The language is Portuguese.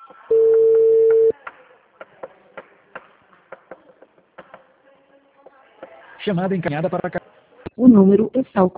Chamada encaminhada para cá. O número está ocupado.